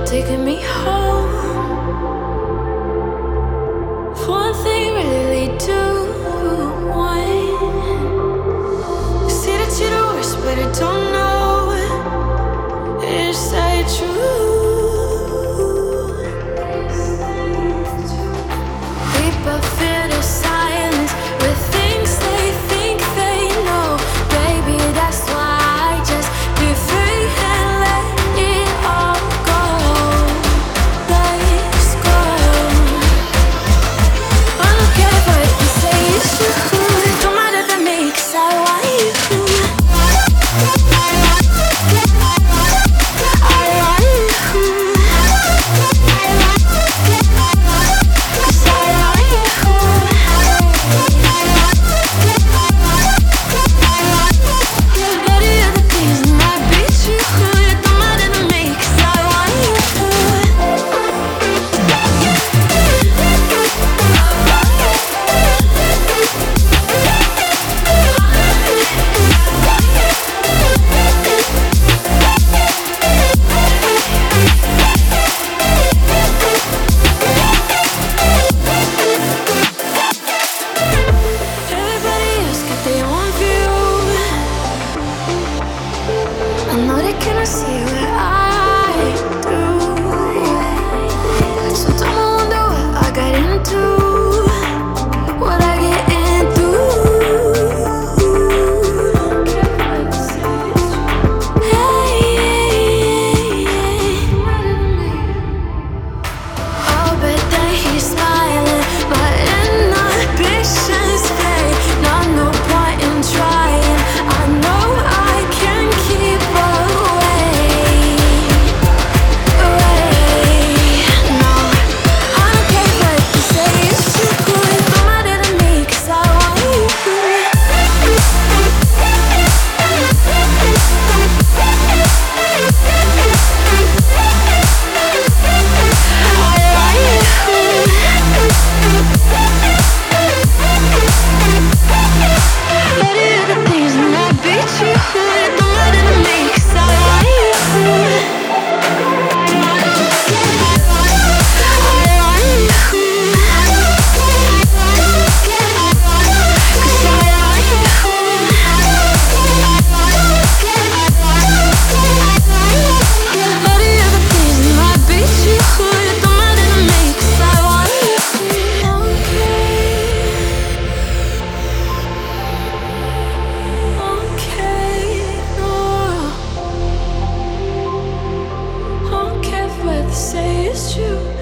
taking me home. One thing really lead to one. See that you're the worst, but I don't know. Is that true? We both feel the silence with things they think they know. Baby, that's why I just be free and let it all go. Let's go. I don't care what you say, it's true. Don't matter to me, 'cause I want you. I know they cannot see what I do, so don't wonder what I got into, what I get into. Hey, oh, but then he's smiling, my inhibitions fade. Not no point in trying. I know I can keep say it's true.